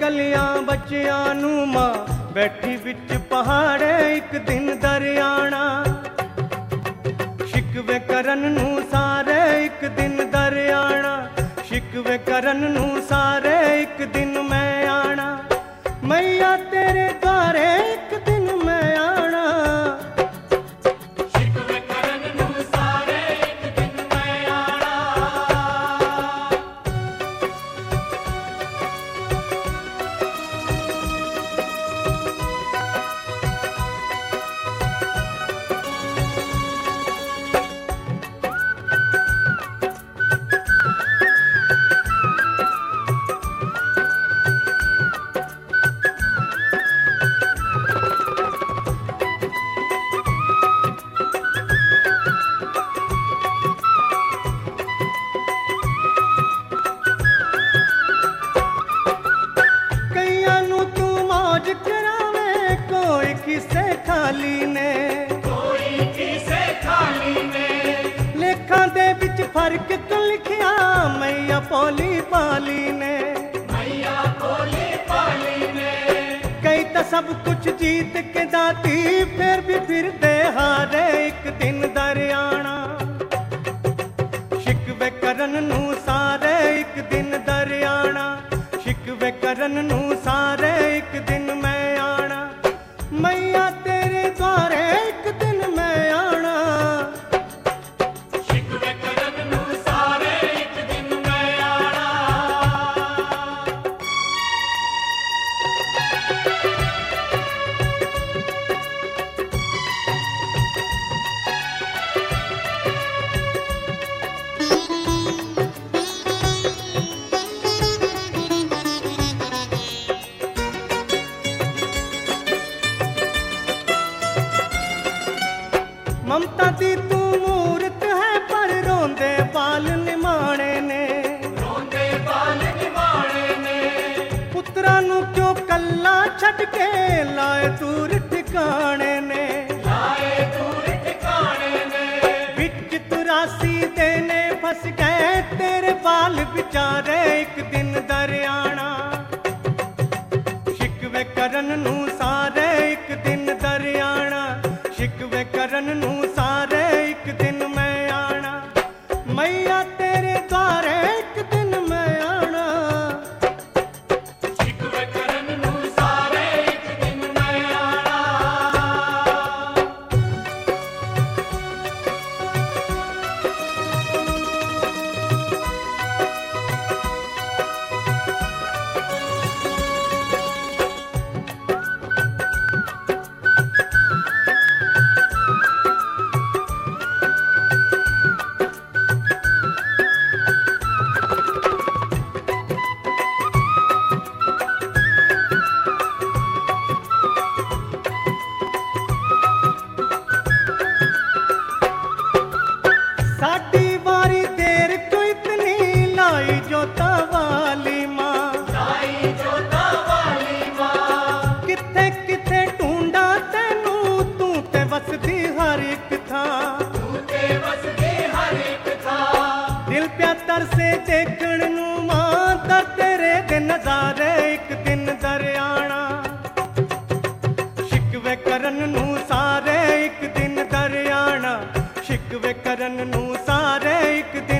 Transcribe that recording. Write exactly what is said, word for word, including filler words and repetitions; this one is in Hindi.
कलियां बच्चियां नू मां बैठी बिच पहाड़े एक दिन दरियाना। शिकवे करन नू सारे एक दिन दरियाना, शिकवे करन नू सारे एक दिन मैं आना। मैया तेरे द्वारे एक दिन मैं आना। शिकवे करन नू सारे एक दिन मैं आना। किसे खाली ने कोई किसे खाली ने लेखा दे विच फर्क क्यों लिखिया मैया भोली भाली ने। मैया भोली भाली ने कई तो सब कुछ जीत के दाती फिर भी फिर दे हारे एक दिन दरियाना। शिकवे करन नू सारे एक दिन दरियाना, शिकवे करन नू सारे एक दिन मैं आना। मैया तेरे द्वारे एक दिन मैं आना। शिकवे करन नू सारे एक दिन मैं आना। ममता दी तू मूरत है पर रोंदे बाल निमाणे ने। रोंदे बाल निमाणे ने पुत्रा नू क्यों कल्ला छड़ के लाए दूर ठिकाने ने। लाए दूर ठिकाने ने बिच तुरासी देने फंस गए तेरे बाल बिचारे एक दिन दरियाना। शिकवे करन नू सारे एक दिन दरियाना, शिकवे करन नू सारे एक दिन मैं आना। मैया तेरे द्वारे एक दिन मैं आना। शिकवे करन नू सारे एक दिन मैं आना। साडी बारी देर क्यों इतनी लाई जोता वाली माँ। लाई जोता वाली माँ किथे किथे ढूंढा तेनू तू ते वसदी हर एक था। तू ते वसदी हर एक था दिल प्या तरसे देखण नू मां तर तेरे दे नजारे एक दिन दरियाना। शिकवे करन नू सारे एक दिन दरियाना, शिकवे करन नू सारे एक दिन